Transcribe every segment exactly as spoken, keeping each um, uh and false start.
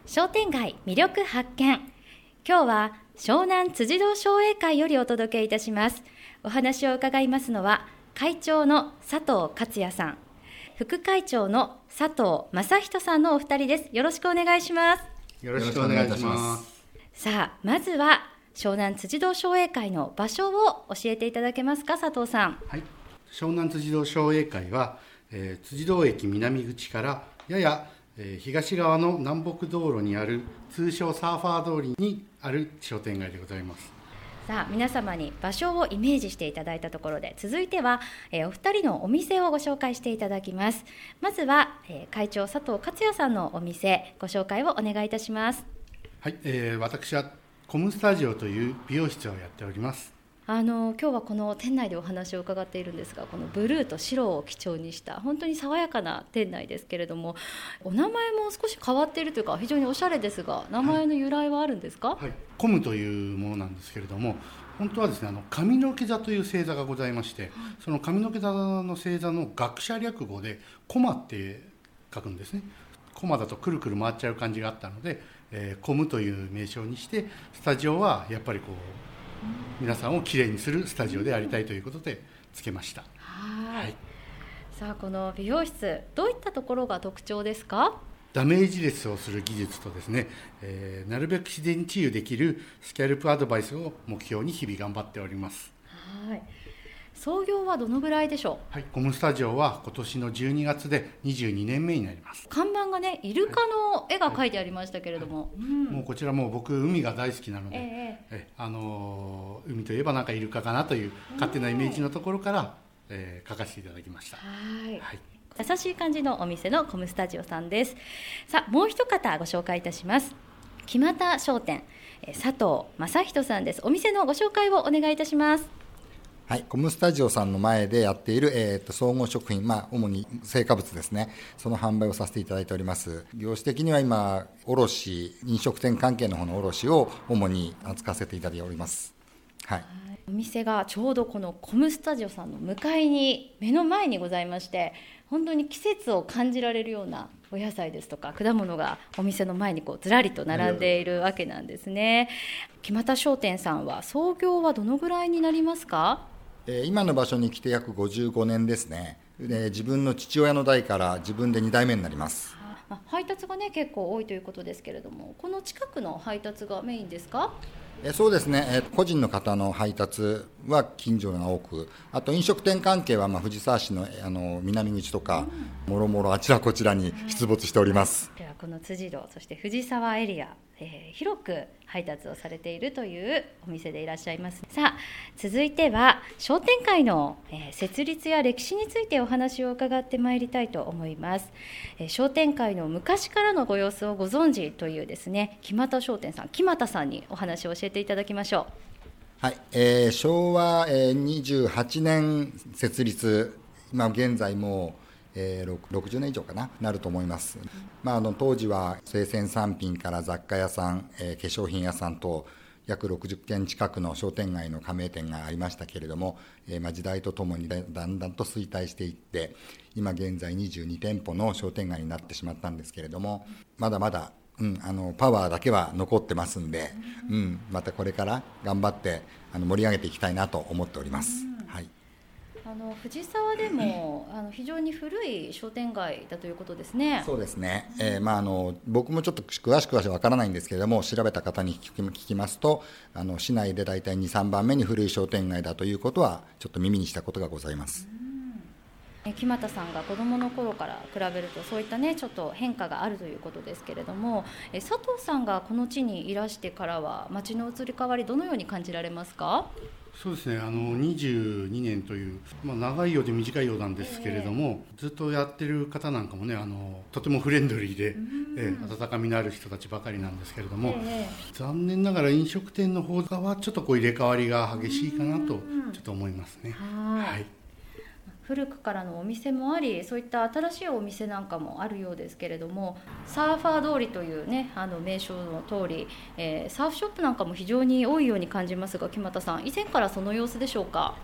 商店街魅力発見。今日は湘南辻堂商栄会よりお届けいたします。お話を伺いますのは会長の佐藤克也さん、副会長の佐藤正人さんのお二人です。よろしくお願いします。 よろしくお願いします。 さあ、まずは湘南辻堂商栄会の場所を教えていただけますか、佐藤さん。 はい、湘南辻堂商栄会は、えー、辻堂駅南口からやや、えー、東側の南北道路にある通称サーファー通りにある商店街でございます。 さあ、皆様に場所をイメージしていただいたところで、続いては、えー、お二人のお店をご紹介していただきます。まずは、えー、会長佐藤克也さんのお店ご紹介をお願いいたします。 はい、えー、私はコムスタジオという美容室をやっております。 あの今日はこの店内でお話を伺っているんですが、このブルーと白を基調にした本当に爽やかな店内ですけれども、お名前も少し変わっているというか非常におしゃれですが、名前の由来はあるんですか？ はいはい、コムというものなんですけれども、本当はですね、あの髪の毛座という星座がございまして、はい、その髪の毛座の星座の学者略語でコマって書くんですね。コマだとくるくる回っちゃう感じがあったので、えー、コムという名称にして、スタジオはやっぱりこう皆さんをきれいにするスタジオでありたいということでつけました。 はい、さあ、この美容室どういったところが特徴ですか？ ダメージレスをする技術とですね、えー、なるべく自然治癒できるスキャルプアドバイスを目標に日々頑張っております。 はい、創業はどのぐらいでしょう？ はい、コムスタジオは今年のじゅうにがつでにじゅうにねんめになります。 看板がね、イルカの絵が描いてありましたけれども、はいはい、うん、 もうこちらもう僕海が大好きなので、 えー、 えあのー、海といえばなんかイルカかなという勝手なイメージのところから、えー、書かせていただきました。 はい、 はい、 優しい感じのお店のコムスタジオさんです。さあ、もう一方ご紹介いたします。木俣商店、佐藤正人さんです。お店のご紹介をお願いいたします。 はい、コムスタジオさんの前でやっている、えー、と総合食品、まあ、主に成果物ですね、その販売をさせていただいております。業種的には今、卸、飲食店関係の方の卸を主に扱わせていただいております。はい、 お店がちょうどこのコムスタジオさんの向かいに、目の前にございまして、本当に季節を感じられるようなお野菜ですとか果物がお店の前にこうずらりと並んでいるわけなんですね。木俣商店さんは創業はどのぐらいになりますか？ 今の場所に来て約ごじゅうごねんですね。で、自分の父親の代から自分でにだいめになります。 配達がね結構多いということですけれども、この近くの配達がメインですか？ えそうですね、個人の方の配達は近所が多く、あと飲食店関係はまあ藤沢市の、あの南口とか、うん、もろもろあちらこちらに出没しております。 ではこの辻堂、そして藤沢エリア、えー、広く配達をされているというお店でいらっしゃいます。さあ、続いては商店会の、えー、設立や歴史についてお話を伺ってまいりたいと思います。えー、商店会の昔からのご様子をご存知というですね、木俣商店さん、木俣さんにお話を教えていただきましょう。はい、えー、昭和、えー、にじゅうはちねん設立、今現在もえー、ろくじゅうねん以上かななると思います。まあ、あの当時は生鮮産品から雑貨屋さん、えー、化粧品屋さんと約ろくじゅっけん近くの商店街の加盟店がありましたけれども、えーまあ、時代とともにだんだんと衰退していって、今現在にじゅうにてんぽの商店街になってしまったんですけれども、まだまだ、うん、あのパワーだけは残ってますんで、うん、またこれから頑張ってあの盛り上げていきたいなと思っております。はい、 あの藤沢でもあの非常に古い商店街だということですね。 そうですね、えーまあ、あの僕もちょっと詳しくは分からないんですけれども、調べた方に聞き、聞きますと、あの市内でだいたいに、さんばんめに古い商店街だということはちょっと耳にしたことがございます。 うん、木俣さんが子どもの頃から比べるとそういったねちょっと変化があるということですけれども、え佐藤さんがこの地にいらしてからは街の移り変わりどのように感じられますか？ そうですね、あのにじゅうにねんという、まあ、長いようで短いようなんですけれども、えー、ずっとやってる方なんかもね、あのとてもフレンドリーで、えー、温かみのある人たちばかりなんですけれども、えー、残念ながら飲食店の方はちょっとこう入れ替わりが激しいかなとちょっと思いますね。はい、 古くからのお店もあり、そういった新しいお店なんかもあるようですけれども、サーファー通りというねあの名称の通り、えー、サーフショップなんかも非常に多いように感じますが、木俣さん以前からその様子でしょうか？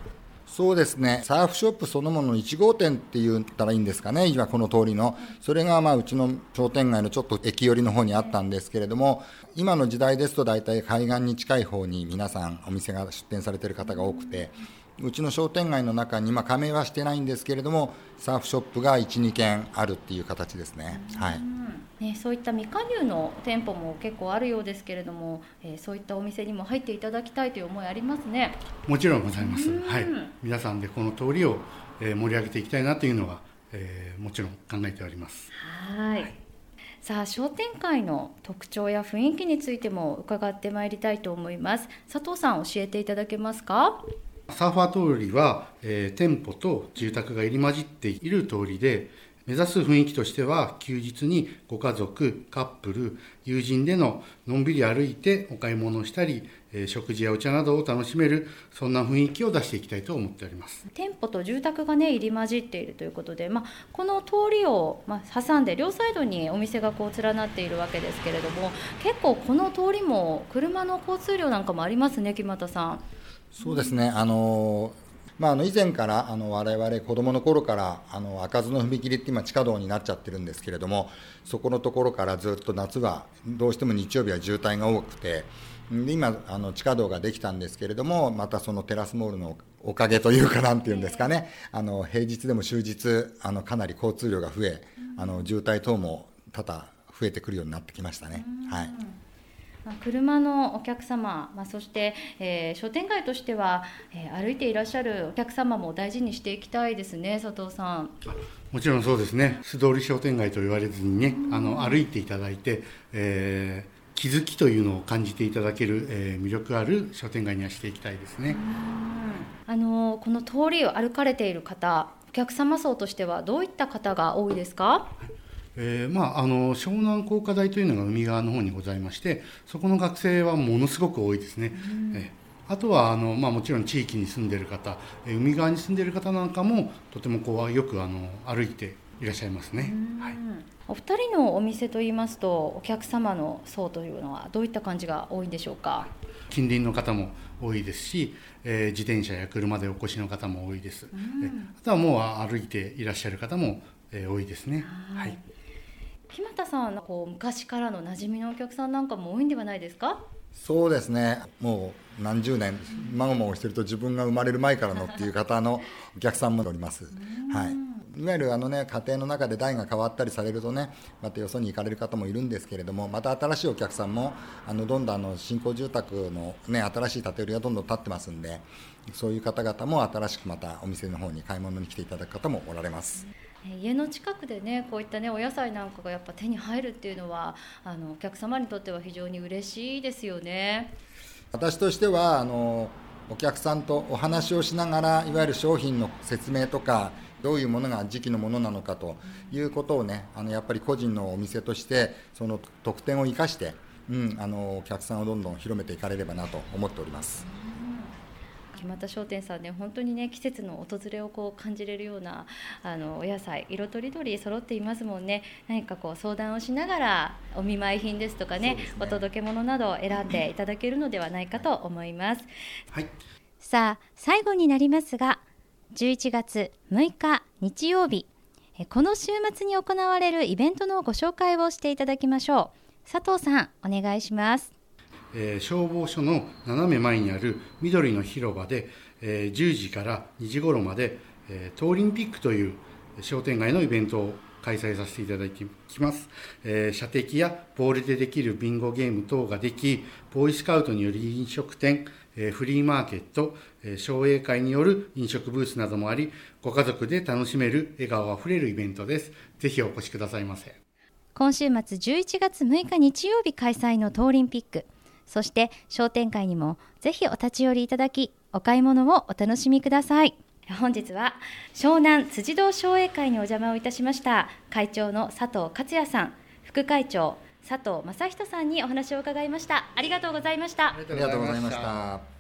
そうですね、サーフショップそのもののいち号店って言ったらいいんですかね、今この通りの、それがまあうちの商店街のちょっと駅寄りの方にあったんですけれども、今の時代ですと大体海岸に近い方に皆さんお店が出店されている方が多くて、うちの商店街の中に、まあ、加盟はしてないんですけれども、サーフショップがいち、にけんあるっていう形ですね。はいね、そういった未加入の店舗も結構あるようですけれども、えー、そういったお店にも入っていただきたいという思いありますね。 もちろんございます、はい、皆さんでこの通りを、えー、盛り上げていきたいなというのは、えー、もちろん考えております。 はい、はい、さあ商店会の特徴や雰囲気についても伺ってまいりたいと思います。佐藤さん、教えていただけますか？ サーファー通りは、えー、店舗と住宅が入り混じっている通りで、目指す雰囲気としては休日にご家族、カップル、友人でののんびり歩いてお買い物をしたり、えー、食事やお茶などを楽しめる、そんな雰囲気を出していきたいと思っております。 店舗と住宅が、ね、入り混じっているということで、まあ、この通りを、まあ、挟んで両サイドにお店がこう連なっているわけですけれども、結構この通りも車の交通量なんかもありますね、木俣さん。 そうですね、あのまあ、あの以前からあの我々子どもの頃からあの開かずの踏切って今地下道になっちゃってるんですけれども、そこのところからずっと夏はどうしても日曜日は渋滞が多くて、で今あの地下道ができたんですけれども、またそのテラスモールのおかげというかなんていうんですかね、あの平日でも終日あのかなり交通量が増え、あの渋滞等も多々増えてくるようになってきましたね。はい、 車のお客様、まあ、そして、えー、商店街としては、えー、歩いていらっしゃるお客様も大事にしていきたいですね、佐藤さん。 もちろんそうですね、素通り商店街と言われずにね、あの歩いていただいて、えー、気づきというのを感じていただける、えー、魅力ある商店街にはしていきたいですね。 あのこの通りを歩かれている方、お客様層としてはどういった方が多いですか？ えーまあ、あの湘南工科大というのが海側の方にございまして、そこの学生はものすごく多いですね。えー、あとはあの、まあ、もちろん地域に住んでいる方、えー、海側に住んでいる方なんかもとてもこうよくあの歩いていらっしゃいますね。はい、 お二人のお店といいますと、お客様の層というのはどういった感じが多いんでしょうか？ 近隣の方も多いですし、えー、自転車や車でお越しの方も多いです。えー、あとはもう歩いていらっしゃる方も、えー、多いですね。はい、 木俣さんのこう昔からの馴染みのお客さんなんかも多いんではないですか？ そうですね、もう何十年まごまごしてると自分が生まれる前からのっていう方のお客さんもおります。はい、いわゆるあの、ね、家庭の中で代が変わったりされるとね、またよそに行かれる方もいるんですけれども、また新しいお客さんもあのどんどんあの新興住宅の、ね、新しい建て売りがどんどん建ってますんで、そういう方々も新しくまたお店の方に買い物に来ていただく方もおられます。 家の近くでね、こういったねお野菜なんかがやっぱ手に入るっていうのは、あのお客様にとっては非常に嬉しいですよね。 私としてはあのお客さんとお話をしながら、いわゆる商品の説明とか、どういうものが時期のものなのかということをね、あのやっぱり個人のお店としてその特典を生かして、うん、あのお客さんをどんどん広めていかれればなと思っております。 木俣商店さんね、本当にね季節の訪れをこう感じれるようなあのお野菜、色とりどり揃っていますもんね。何かこう相談をしながらお見舞い品ですとか ね, ねお届け物などを選んでいただけるのではないかと思います。 はい、 さあ最後になりますが、じゅういちがつむいか日曜日、この週末に行われるイベントのご紹介をしていただきましょう。佐藤さん、お願いします。 えー、消防署の斜め前にある緑の広場で、えー、じゅうじからにじ頃まで、えー、トーリンピックという商店街のイベントを開催させていただきます。えー、射的やボールでできるビンゴゲーム等ができ、ボーイスカウトによる飲食店、えー、フリーマーケット、えー、商栄会による飲食ブースなどもあり、ご家族で楽しめる笑顔あふれるイベントです。ぜひお越しくださいませ。 今週末じゅういちがつむいか日曜日開催のトーリンピック、そして商店会にもぜひお立ち寄りいただき、お買い物をお楽しみください。本日は湘南辻堂商栄会にお邪魔をいたしました会長の佐藤克也さん、副会長佐藤正人さんにお話を伺いました。ありがとうございました。 ありがとうございました。